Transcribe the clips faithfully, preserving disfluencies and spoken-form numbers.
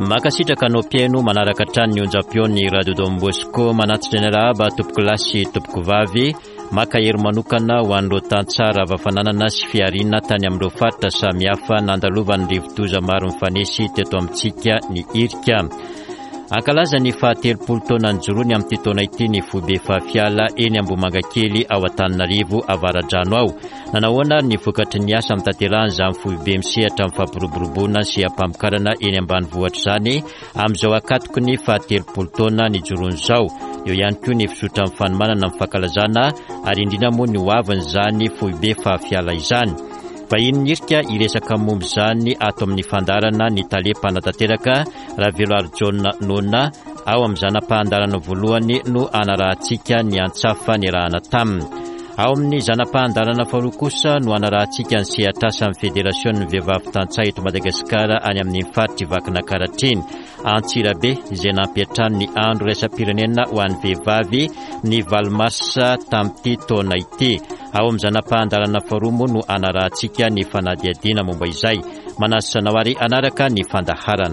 Makasitraka anao mpiaino manaraka trano ny onjam-peony Radio Don Bosco manatitra ny rahaba tompoko lahy sy tompoko vavy maka hery manokana ho an'ireo tantsara avafananana sy fiarina tany amin'ireo faritra samihafa nandalovan'ny rivodoza maro mifanesy teto amintsika ny irika. Ankalaza ny fahatelopolo taona njorony amin'ity taona ity ny foibe fahafiala eny Ambomangakely ao Antananarivo avaradrano ao. Nanahoana ny vokatry ny asa amin'ny tanterahany izany foibe misehatra amin'ny fampiroboroboana sy ampamokarana eny ambanivohitra izany amin'izao akatoko ny fahatelopolo taona ny jorony izao. Eo ihany koa ny fisotra amin'ny fanomanana amin'ny fankalazana ary indrindra moa ny hoaviny izany foibe fahafiala izany. Vahiny nirika iresaka momba izany ato amin'ny fandarana ny talepanatanteraka Raveloary John Nona ao amin'ny zanam-pahandarana voalohany no anarahantsika ny antsafa ny rahana taminy. Ao amin'ny zanam-pahandarana faharoa kosa no anarahantsika ny sehatrasa amin'ny Federasiona ny vehivavy tantsaha eto Madagasikara any amin'ny faritry Vakinankaratra. Antsirabe izay nampiatrano ny andro raisam-pirenena ho an'ny vehivavy ny valomarsa tamin'ity taona ity. Ao amin'ny zanam-pahandarana faharoa moa no anarahantsika ny fanadihadiana momba izay. Manasana ary anaraka ny fandaharana.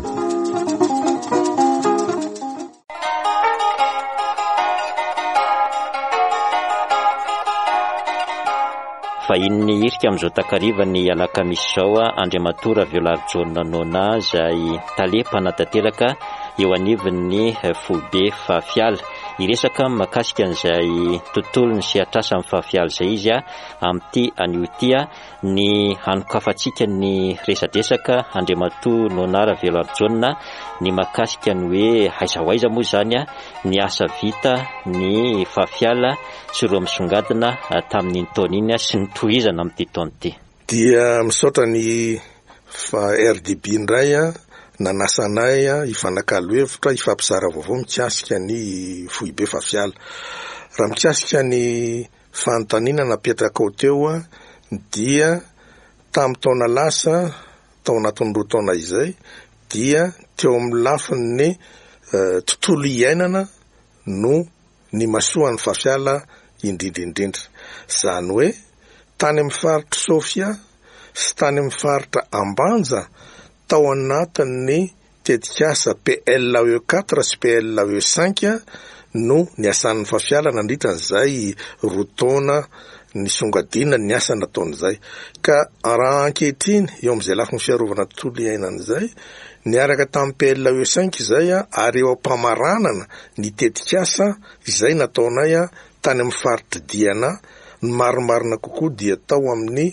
Vahiny irika amin'izao takariva ny alakamisy izao Andriamatora Raveloary John Nona izay talepanatanteraka eo anivon'ny foibe fahafiala. Iresaka makasika an'izay tontolo ny sehatrasa amin'ny fahafiala izay izy amin'ity anio ity ny hanokafantsika ny resadresaka Andriamatora Nona Raveloary John ny makasika ny hoe aiza ho aiza moa izany ny asa vita ny fahafiala sy ireo misongadina tamin'iny taona iny sy ny tohizana amin'ity taona ity. Dia misaotra ny R D B indray nanasanay ifanakalo hevitra ifampizara vaovao mikasika ny foibe fahafiala. Raha mikasika ny fanontaniana napetraka ao teo dia tamin'ny taona lasa tao anatin'ny roa taona izay dia teo amin'ny lafiny uh, tontolo iainana no ny masoan'ny fahafiala indrindrindrindra. Zany hoe tany amin'ny faritra Sofia sy tany amin'ny faritra Ambanja tao anatin'ny tetikasa P L E quatre sy P L E cinq no ny asan'ny fahafiala nandritran'izay roa taona ny songadina ny asa nataon'izay. Ka raha ankehitriny eo amin'izay lafiny fiarovana tontolo iainan'izay niaraka tamin'ny P L E cinq izay ary eo ampamaranana ny tetikasa izay nataonay tany amin'ny faritra Diana ny marimarina kokoa dia tao amin'ny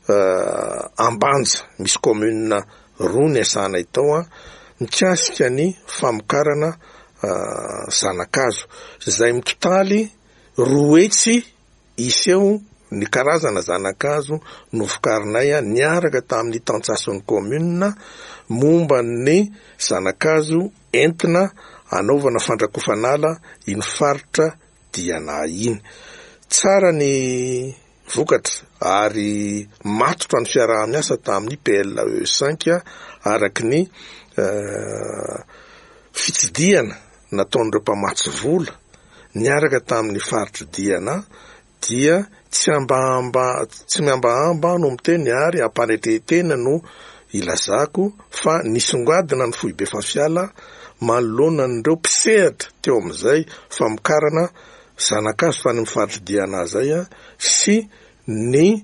uh, Ambanja misy commune roa ny asanay tao mikasika ny famokarana uh, zanakazo izay mitotaly roa hetsy iseo ny karazana zanakazo novokarinay niaraka tamin'ny tantsason'ny commune momba ny zanakazo entina anaovana fandrakofanala iny faritra Diana iny. Tsara ny vokatra ary matotra ny fiaraha-miasa tamin'ny P L E cinq araky ny uh, fitsidiana nataon'ireo mpamatsy vola niaraka tamin'ny faritra Diana dia tsy ambamba tsy miambahamba no miteny ary ampanetetena no ilazako fa nisongadina ny foibe fahafiala manoloana n'ireo mpisehatra teo amin'izay famokarana zanakazo tany amin'ny faritra Diana zay sy ny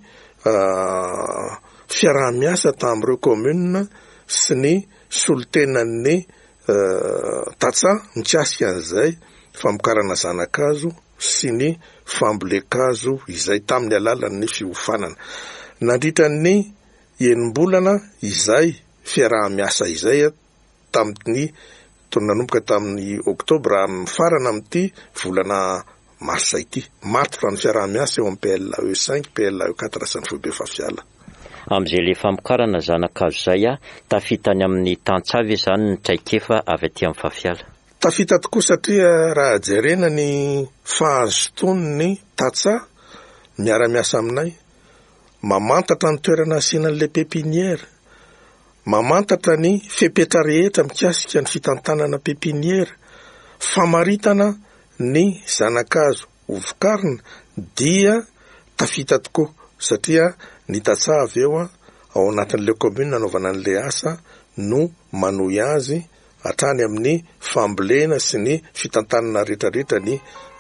uh, fiaraha-miasa tamin'ireo commune sy ny solotenan'ny uh, tatsa mikasika an'izay famokarana zanakazo sy ny fambolekazo izay tamin'ny alalan'ny fiofanana. Nandritran'ny enim-bolana izay fiaraha-miasa izay tamin'ny nanomboka tamin'ny oktobra farana amin'ity volana marsa ity. Matotra ny fiaraha-miasa eo amin'ny P L E cinq, P L E quatre sy ny foibe fahafiala. Amin'izay le famokarana zanakazo zay tafitany amin'ny tantsavy izany ny traikefa avy aty amin'ny fahafiala. Tafita tokoa satria raha jerena ny fahazotony ny tatsa miara-miasa aminay mamantatra ny toerana asianan'le pépinière, mamantatra ny fepetra rehetra mikasika ny fitantanana pépinière, famaritana ny zanakazo hovokarina dia tafita tokoa satria ny tatsa avy eo ao anatin'le commune nanaovana an'le asa no manohy azy hatrany amin'ny fambolena sy ny fitantanana rehetrarehetra ny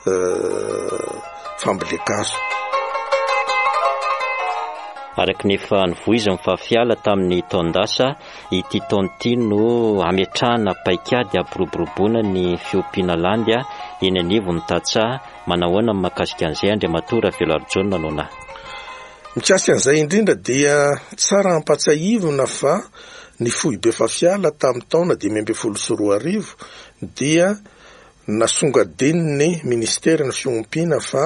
fambolekazo. Araky nefa nivoiziny fa fiala tamin'ny taondasa, ity taona ity no ametrahana paikady ampiroboroboana ny fiompiana landy eny anivo ny Tatsaha. Manahoana amin'ny mahakasika an'izay Andriamatora Veloharojona nona? Mikasika an'izay indrindra dia tsara ampatsahivina fa ny Foibe Fafiala tamin'ny taona dimy amby folo sy roa arivo dia nasongadiny ny ministera ny fiompiana fa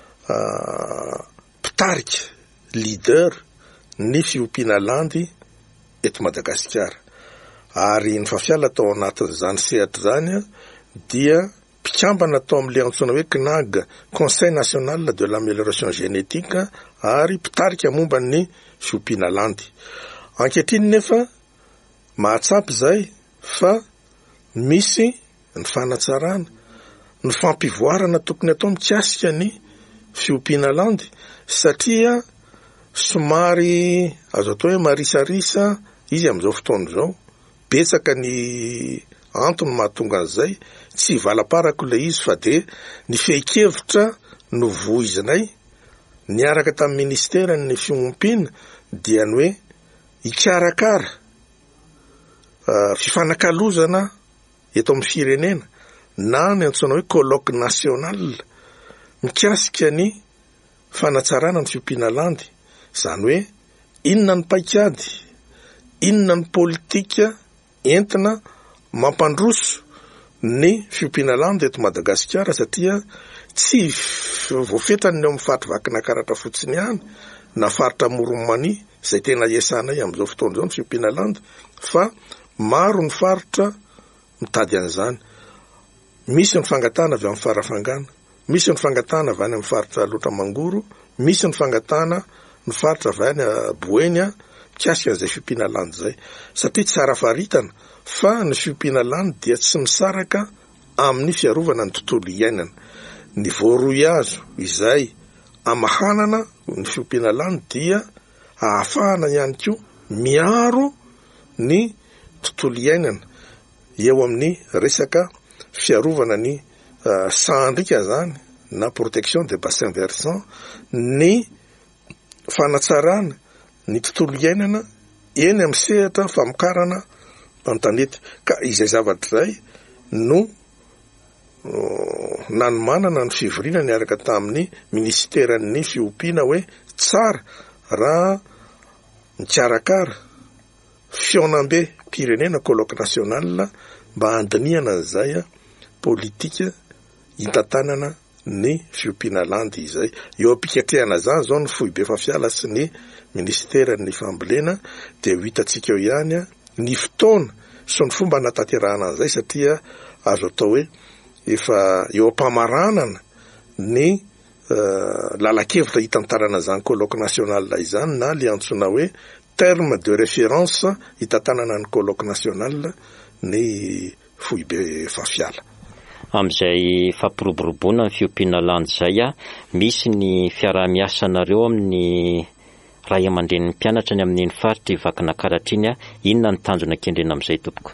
uh, pitarika leader ny fiompiana landy eto Madagasikara. Ary ny Fafiala tao anatin'izany sehatra zany dia mpikambana tao amin'ilay antsoina hoe C N A G, Conseil National de l'Amélioration Génétique, ary pitarika momba ny fiompiana landy. Ankehitriny nefa mahatsapy zay fa misy ny fanatsarana, ny fampivoarana tokony atao mikasika ny fiompiana landy, satria somary azo atao hoe marisarisa izy amin'izao fotoana izao. Betsaka ny antony mahatonga an'izay, tsy valaparako ilay izy fa de ny fehi-kevitra no voizinay niaraka tamin'ny ministera ny fiompiana dia ny hoe ikarakara uh, fifanakalozana eto amin'ny firenena na ny antsoina hoe colloque national mikasika ny fanatsarana ny fiompiana landy. Zany hoe inona ny paikady, inona ny politika entina mampandroso ny fiompiana landy eto Madagasikara, satria tsy voafetrany eo amin'ny faritra vakina karatra fotsiny ihany na faritra Moromani izay tena iasanay amin'izao fotoana izao ny fiompiana landy, fa maro ny faritra mitady an'izany. Misy ny fangatana avy amin'ny farafangana, misy ny fangatana avy any amin'ny faritra Loatra Mangoro, misy ny fangatana ny faritra avy any Boeny mikasika an'izay fiompiana landy zay. Satria tsara faritana fa ny fiompiana landy dia tsy misaraka amin'ny fiarovana ny tontolo iainana. Ny voaroy azo izay amahanana ny fiompiana landy dia ahafahana ihany koa miaro ny tontolo iainana eo amin'ny resaka fiarovana ny uh, sandrika zany na protection des bassins versants, ny fanatsarana ny tontolo iainana eny amin'ny sehatra famokarana an-tanety. Ka izay zavatra zay no uh, nanomanana ny fivoriana niaraka tamin'ny ministeran'ny fiompiana hoe tsara raha mikarakara fionambe pirenena colloque national mba andinihana an'izay politika hitantanana ny fiompiana landy izay. Eo am-pikatrehana zany zao ny Foibe Fafiala sy ny ministeran'ny fambolena dia ho hitantsika eo ihany ny fotoana sy ny fomba natanterahana an'izay, satria azo atao hoe efa eo am-pamaranana ny uh, lalakevitra hitantanana zany colloque national izany na le antsoina hoe terme de référence hitantanana ny colloque national ny Foibe Fafiala. Amin'izay fampiroboroboana ny fiompiana landy zay a, misy ny fiarah-miasanareo amin'ny ray aman-dren'ny mpianatra ny amin'ny faritra vakina karatra iny, inona ny tanjona kendrena amin'izay tompoko?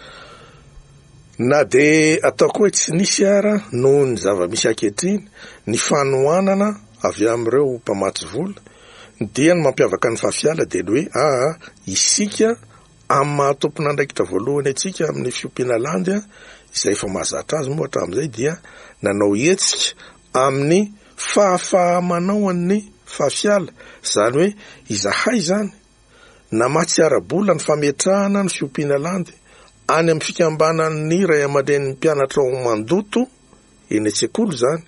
Na de ataoko hoe tsy nisy ara noho ny zava-misy ankehitriny, ny fanohanana avy amin'ireo mpamatsy vola dia ny mampiavaka ny Fafiala dia ny hoe ah isika amin'ny mahatompon'andraikitra voalohany atsika amin'ny fiompiana landy izay efa mahazatra azy moa hatramin'izay dia nanao hetsika amin'ny fahafahamanaoan'ny Fafiala, zany hoe izahay zany na mahatsiara-bola ny fametrahana ny fiompiana landy any amin'ny fikambanan'ny ray aman-dren'ny mpianatra ao mandoto eny an-tsekoly zany,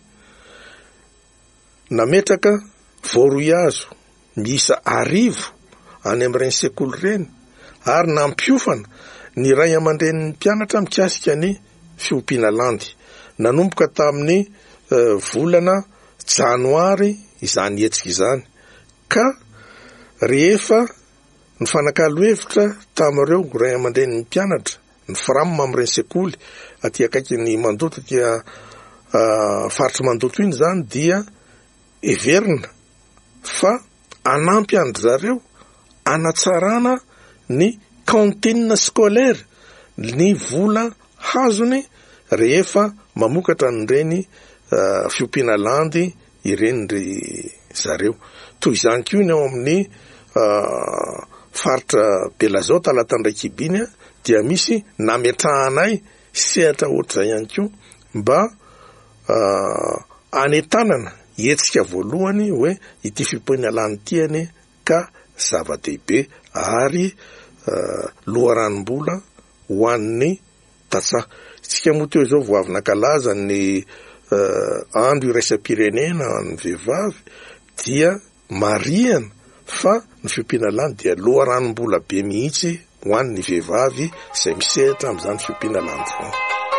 nametraka voaroy azo miisa arivo any amin'ireny sekoly ireny, ary nampiofana ny ray aman-dren'ny mpianatra mikasika ny fiompiana landy. Nanomboka tamin'ny uh, volana janoary izany hetsika izany, ka rehefa ny fanakalo hevitra tamin'ireo ray aman-dren'ny mpianatra ny framma amin'ireny sekoly aty akaiky ny mandoto dia uh, faritra mandoto iny zany, dia everina fa anampy andry zareo anatsarana ny cantine scolaire ny vola hazony rehefa mamokatra nyreny uh, fiompiana landy ireny ry zareo. Toy izany koa ny ao amin'ny uh, faritra Belazao Talatandraikibiny dia misy nametrahanay sehatra ohatr'izay ihany koa mba uh, anetanana hetsika voalohany hoe ity fiompiana landy tiany ka zava-dehibe ary uh, loharanom-bola ho an'ny Tatsaha. Tsika moa teo izao voavy nankalaza ny uh, andro iraisam-pirenena ny vehivavy dia marihana fa ny fiompiana landy dia loharanom-bola be mihitsy ho an'ny vehivavy izay misehatra amin'izany fiompiana landy izany.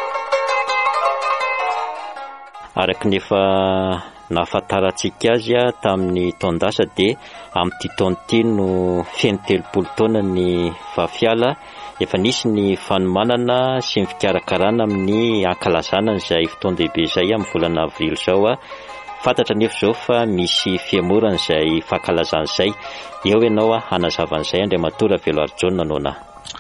Araka nefa nahafantarantsika azy tamin'ny taondasa dia amin'ity taon'ity no feno telopolo taona ny vahafiala efa nisy ny fanomanana sy ny fikarakarana amin'ny ankalazana izay fotoan-dehibe izay amin'ny volana avrily izao. Fantatra nefa izao fa misy fiamorana izay fankalazana izay. Eo ianao hanazavan'izay Andriamatora Veloharjon noana.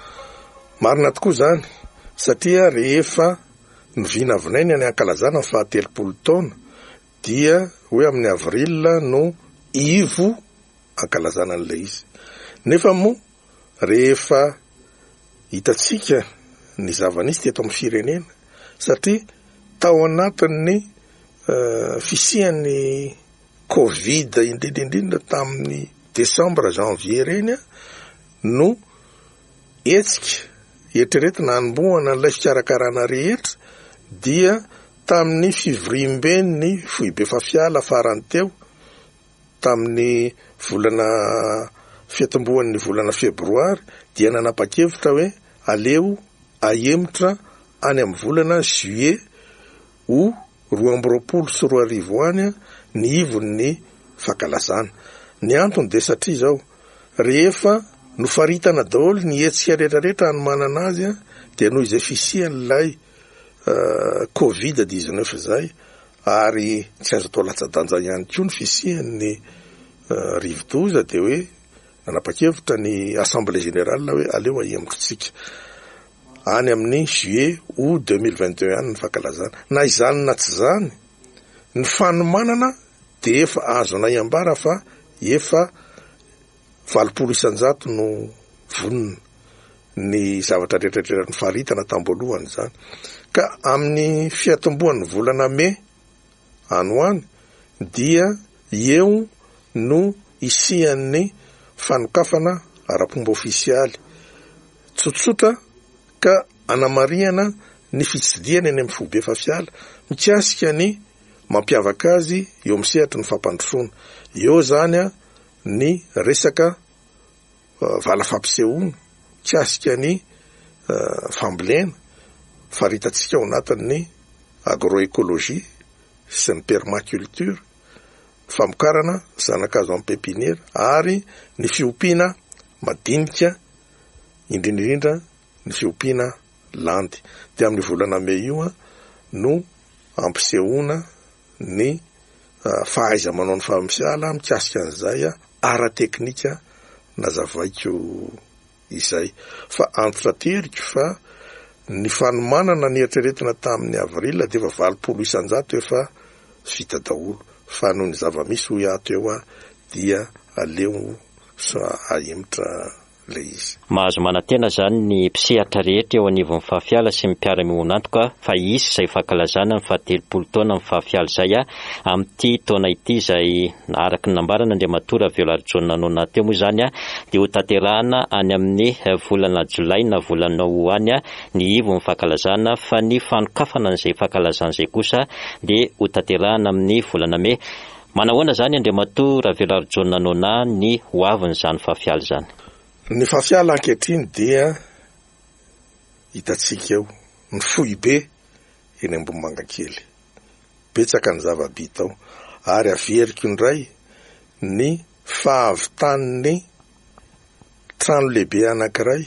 Marina tokoa izany satria rehefa novina avinainy ny ankalazana ny fahatelopolo taona dia hoe amin'ny avril no ivo ankalazana an'ilay izy. Nefa moa rehefa hitatsika ny zava-nisy teto amin'ny firenena satria tao anatin'ny uh, fisian'ny Covid indrindrindrindra tamin'ny Desambra Janvier reny no etsika eritreretina hanombohana n'ilay fikarakarana rehetra dia tamin'ny fivoriam-ben'ny foibe fafiala farany teo tamin'ny volana fiatombohan'ny volana febroary dia nanapa-kevitra hoe aleo ahemotra any amin'ny volana juillet ho roa amby roapolo sy roa arivo any ny ivon'ny fankalazana. Ny antony dia satria zao rehefa nofaritana daholo ny hetsika rehetrarehetra hanomanana azy dia noho izay fisian'ilay uh, Covid dix-neuf zay ary tsy azo atao latsa-danja ihany koa ny fisian'ny uh, rivo-doza dia hoe nanapa-kevitra ny Assemblée Générale hoe aleo ahemotritsika any amin'ny juillet ou deux mille vingt et un ny fankalazana. Na izany na tsy zany ny fanomanana dia efa azonay ambara fa efa valopolo isan-jato no vonina ny zavatra rehetrarehetra ny faritana tamboalohany zany. Ka amin'ny fiatombohan'ny volana Mai anoany dia eo no isian'ny fanokafana ara-pomba ofisialy tsotsotra ka anamariana ny fitsidiana eny amin'ny foibe fafiala mikasika ny mampiavaka azy eo amin'ny sehatra ny fampandrosoana. Eo zany a ny resaka uh, vala fampisehoana mikasika ny uh, fambolena faritatsika ao anatin'ny agroécologie sy ny permaculture, famokarana zanakazo amin'ny pépinière ary ny fiompiana madinika indrindrindra ny fiompiana landy. Dia amin'ny volana Mai io no ampisehoana ny uh, fahaiza manao ny fampisehala mikasika an'izay ara-teknika nazavaiko izay. Fa antotra teriko fa ny fanomanana ny eritreretina tamin'ny avril dia efa valopolo isan-jato efa vita daholo fa noho ny zava-misy ho ato eo dia aleo sa ahemotra le izy. Mahazo manantena zany ny mpisehatra rehetra eo anivon'ny fahafiala sy ny mpiara-mionina antoka fa isy izay fankalazana ny fahatelopolo taona ny fahafiala izay amin'ity taona ity izay araka ny nambarana Andriamatora Veloharjon noana teo moa zany dia ho tanterahana any amin'ny volana Jolay na volana ho any ny ivon'ny fankalazana fa ny fanokafana an'izay fankalazana izay kosa dia ho tanterahana amin'ny volana Mai. Manahoana zany Andriamatora Veloharjon noana ny hoavin'izany fahafiala zany? Ny fahafiala ankehitriny dia hitatsika eo ny foibe eny Ambohimangakely betsaka ny zava-bita ao ary averiko indray ny fahavitan'ny trano lehibe anankiray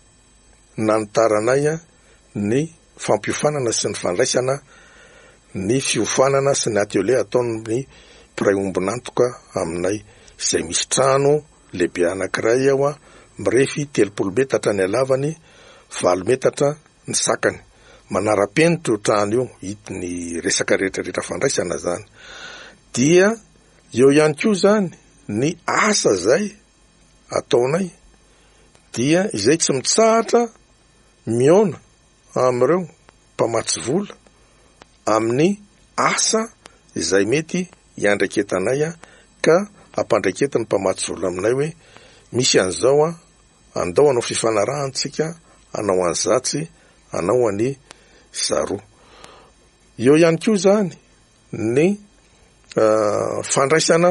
nanotaranay ny fampiofanana sy ny fandraisana ny fiofanana sy ny atelier ataon'ny mpiray ombinantoka aminay izay misy trano lehibe anankiray ao mirefy telopolo metatra ny halavany valo metatra ny sakany. Manara-penitra trano io hity ny resaka rehetrarehetra fandraisana zany. Dia eo ihany koa zany ny asa zay ataonay dia izay tsy mitsahatra miona am'ireo mpamatsy vola amin'ny asa izay mety iandraiketanay ka ampandraiketany mpamatsy vola aminay hoe misy an'izao a andao anao fifanarahantsika anao an'zatsy anao any zaro. Eo ihany koa zany ny uh, fandraisana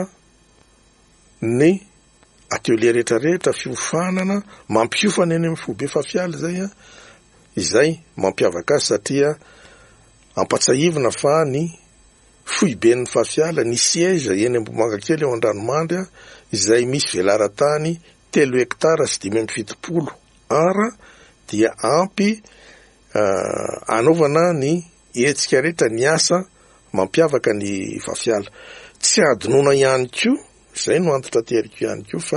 ny atelier rehetrarehetra fiofanana mampiofana eny amin'ny fobe fafiala zay a izay mampiavaka azy satria ampatsahivina fa ny foiben'ny fafiala ny siège eny Ambohimanga kely eo Andranomandry izay misy velaran-tany telo hektara sy dimy amby fitopolo ara dia ampy uh, anaovana ny hetsika rehetra ny asa mampiavaka ny fafiala. Tsy adinoina ihany koa zay no antitra teriko ihany koa fa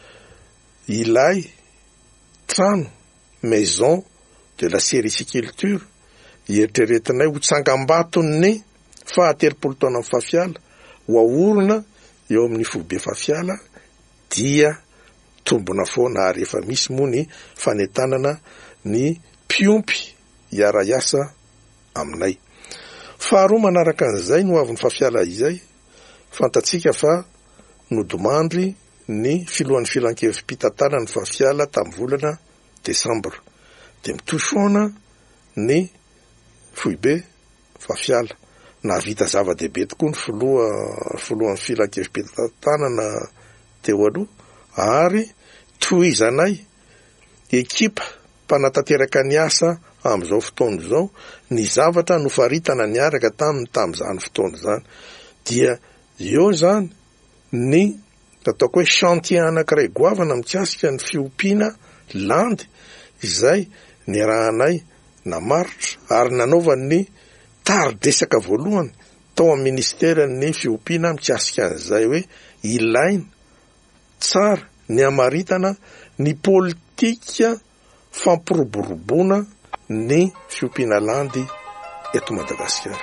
ilay trano maison de la sériculture eritreretinay ho tsangam-baton'ny fahatelopolo taona amin'ny fafiala ho aorona eo amin'ny fobe fafiala dia tombona foana ary efa misy moa ny fanentanana ny mpiompy hiara-iasa aminay. Faharoa manaraka an'izay no avy ny fafiala izay fantatsika fa nodimandry ny filohan'ny filan-kevim-pitantarana ny fafiala tamin'ny volana desambra dia mitohy foana ny foibe fafiala na vita zava-dehibe tokoa ny filoha filohan'ny filan-kevim-pitantarana teo aloha ary tohizanay ekipa mpanatanteraka ny asa amin'izao fotoana izao ny zavatra nofaritana niaraka taminy tamin'izany fotoana zany dia eo zany ny ataoko hoe chantier anankiray goavana mikasika ny fiompiana landy izay niarahanay namaritra ary nanaovany ny taridresaka voalohany tao amin'ny ministeran'ny fiompiana mikasika an'izay hoe ilaina tsara ny amaritana ny politika fampiroboroboana ny fiompiana landy eto Madagasikara.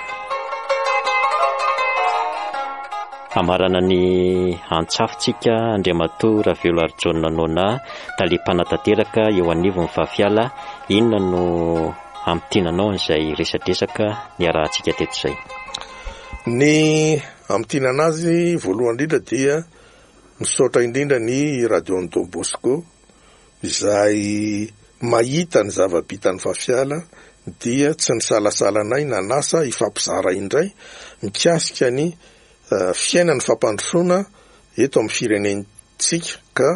Amarana ny antsafintsika Andriamatoa Ravelo Arjona Nona talim-panatanteraka eo anivon'ny fafiala, inona no amtinanao izay resadresaka niarahantsika teto izay? Ny amtinanazy voalohany indrindra dia misaotra indrindra ny radio Don Bosco izay mahita ny zava-bitan'ny fafiala dia tsy nisalasalanay nanasa ifampizara indray mikasika ny uh, fiainan'ny fampandrosoana eto amin'ny firenentsika ka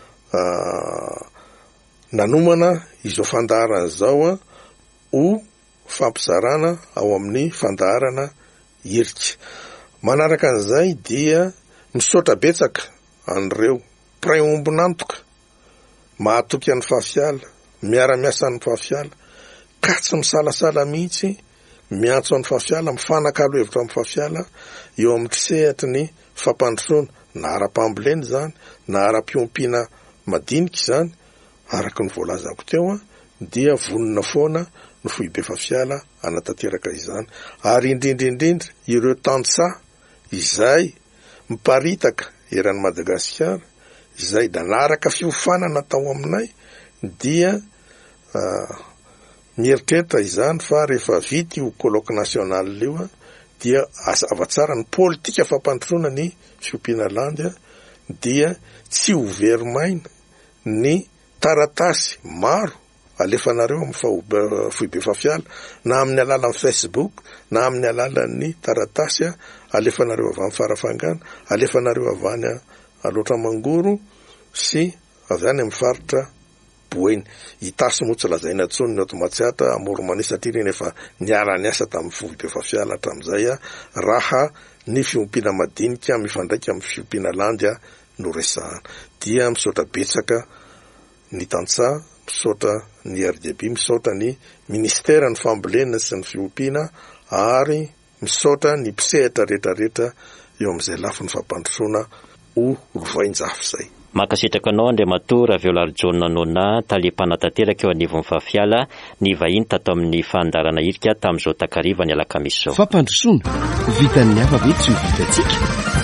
uh, nanomana izao fandaharana izao ho fampizarana ao amin'ny fandaharana irika. Manaraka an'izay dia misaotra betsaka an'ireo pray ombonantoka mahatoky an'ny fafiala miara-miasa amin'ny fafiala ka tsy misalasala mihitsy miantso an'ny fafiala mifanakalo hevitra amin'ny fafiala eo amin'ny trisehatra ny fampandrosoana na ara-pamboleny zany na ara-piompiana madinika zany araka ny voalazako teo dia vonona foana ny foibe fafiala anatanteraka izany ary indrindrindrindra ireo tantsa izay miparitaka eran'ny Madagasikara izay nanaraka fiofanana tao aminay dia uh, mieritreritra izany fa rehefa vita io colloque national io dia azavatsara ny politika fampandrosoana ny fiompiana landy dia tsy ho verimaina ny taratasy maro alefanareo amin'ny foibe fafiala na amin'ny alalan'ny Facebook na amin'ny alalan'ny taratasy alefanareo avy amin'ny farafangana alefanareo avy any aloatra mangoro sy avy any amin'ny faritra boeny hitasy moa tsy lazaina tsony ny automatsiata amoromani satria reny efa niara-ny asa tamin'ny foibe fafiala hatramin'izay raha ny fiompiana madinika mifandraika amin'ny fiompiana landy no resahana dia misaotra betsaka ny tantsa misaotra ny R D B misaotra ny ministera ny fambolena sy ny fiompiana ary misaotra ny mpisehatra rehetrarehetra eo amin'izay lafiny fampandrosoana ho rovain-jafy zay. Makasitraka anao Andriamatoa Raveola John Nona talim-panatanteraka eo anivon'ny Fafiala ny vahiny tato amin'ny fandarana irika tamin'izao takariva ny alakamisy zao. Fampandrosoana vitan'ny hafa be tsy ho vitantsika.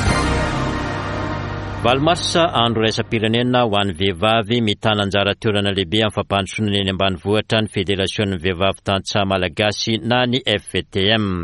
Valomarsa andro raisam-pirenena ho an'ny vehivavy mitana anjara toerana lehibe amin'ny fampandrosoana eny ambanivohitra ny Federasiona Vehivavy Tantsaha Malagasy na ny F V T M.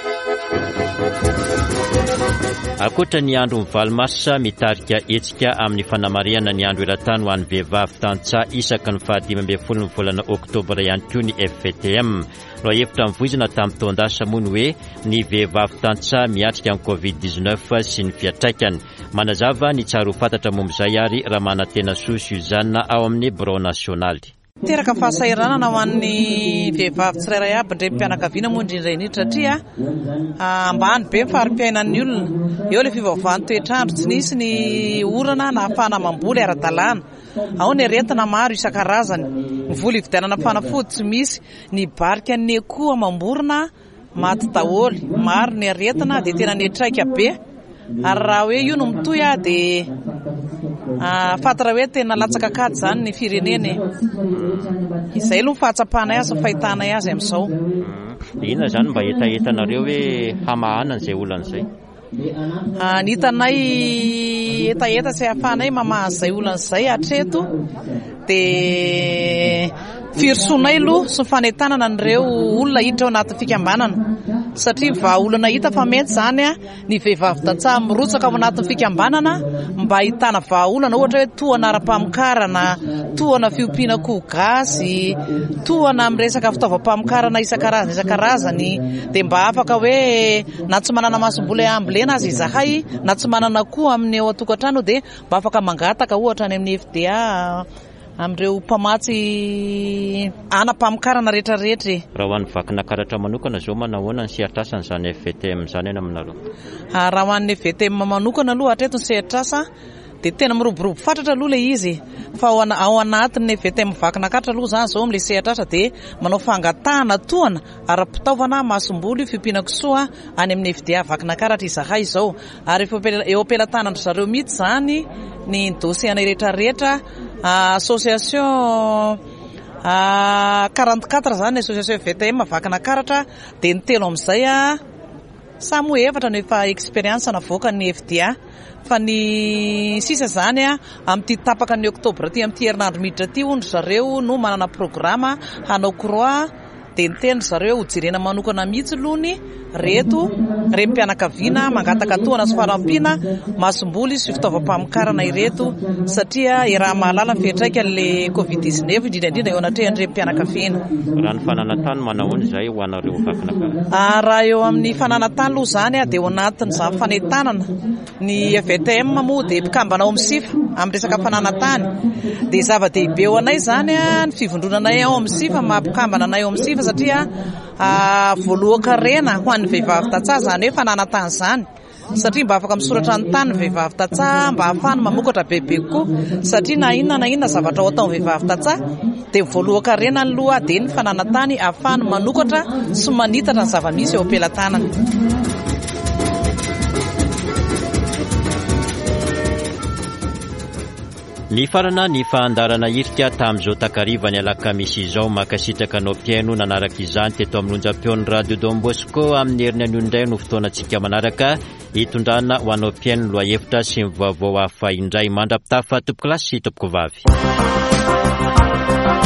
Akoatra ny andro ny valomarsa mitarika hetsika amin'ny fanamariana ny andro eran-tany ho an'ny vehivavy tantsaha isaky ny fahadimy ambin'ny folo ny volana oktobra ihany koa ny F V T M. Raha hevitra mivoizina tamin'ny taondasa moa ny hoe ny vehivavy tantsaha miatrika amin'ny covid dix-neuf sy ny fiantraikany. Manazava ny tsara ho fantatra momb'izay ary raha manantena soa Suzanne ao amin'ny Bureau National. Teraka fahasahiranana ho an'ny vehivavy tsirairay aby ndray mpianakaviana moa indrindra indrindra satria ambany be farim-piainan'ny olona eo ilay fivavahan'ny toetrandro tsy nisy ny orana na ahafahana mamboly ara-dalàna ao ny aretina maro isan-karazany ny vola ividianana fanafody tsy misy ny barika ny koa mamborona maty daholo maro ny aretina dia tena ny traika be ary raha hoe io no mitoy a dia fatara hoe tena latsaka kady zany ny fireneny izay aloha fahatsapanay azy fahitanay azy amin'izao. Inona zany mba etaetanareo hoe hamahana an'izay olan'izay? Ny hitanay etaeta sy hahafahanay mamaha an'izay olan'izay hatreto dia firosoanay aloha sy fanentanana an'ireo olona hiditra ao anatin'ny fikambanana satria va olona hita fa mety zany a ny vehivavy tantsaha mirotsaka ao anatin'ny fikambanana mba ahitana vahaolana ohatra hoe tohana ara-pamokarana, tohana fiompiana koho gasy, tohana amin'ny resaka fitaovam-pamokarana isan-karazany isan-karazany dia mba afaka hoe na tsy manana masomboly ambolena azy izahay na tsy manana koa amin'ny ao an-tokantrano dia mba afaka mangataka ohatra any amin'ny F D A amin'ireo mpamatsy ana-pamokarana rehetrarehetra. Raha ho an'ny vakina karatra manokana zao manahoana ny sehatrasany izany F V T M izany eny aminareo? Raha ho an'ny F V T M manokana aloha hatreto ny sehatrasa dia tena miroborobo fatratra aloha ilay izy fa ao anatin'ny F V T M vakina karatra aloha zany zao amin'ilay sehatrasa dia manao fangatahana tohana ara-pitaovana masomboly fiompiana kisoa any amin'ny F D A vakina karatra izahay izao ary eo am-pelantanandro zareo mihitsy zany ny dossier-nay rehetrarehetra. Association quarante-quatre zany association F V T M vakina karatra dia ny telo amin'izay a samy ho efatra no efa expérience navoaka ny F D A fa ny sisa zany a amin'ity tapaka ny oktobra ty amin'ity herinandro miditra ty ondry zareo no manana programa hanao croix dia ny teny zareo ho jirena manokana mihitsy lohany reto rem-pianakaviana mangataka tohana sy farampiana masomboly sy fitaovam-pamokarana ireto satria iraha mahalala fehitraika an'ilay covid dix-neuf indrindraindrindra eo anatrehany rem-pianakaviana. Raha ny fananantany manahoana izay ho anareo vakina karatra? Raha eo amin'ny fananantany aloha zany a dia ho anatin'izany fanentanana ny F V T M moa dia mpikambana ao amin'ny sifa amin'ny resaka fananantany dia zava-dehibe ho anay zany a ny fivondronanay ao amin'ny sifa mampikambana anay ao amin'ny sifa satria voalohan-karena ho an'ny vehivavy tantsaha zany hoe fananantany zany satria mba afaka misoratra ny tany ny vehivavy tantsaha mba ahafahany mamokatra bebe koa satria na inona na inona zavatra ao ataon'ny vehivavy tantsaha dia voalohan-karena ny loha dia ny fananantany ahafahany manokatra sy manitatra ny zava-misy eo am-pelantanany. Ny farana ny fahandarana irika tamin'izao takariva ny alakamisy izao makasitraka anao mpiaino nanaraka izany teto amin'ny onjam-peon'ny Radio Don Bosco amin'ny herin'ny an'indray no fotoanantsika manaraka hitondrana ho anao mpiaino lohahevitra sy mivaovao hafa indray mandrapitafa tompoko lasy tompoko vavy.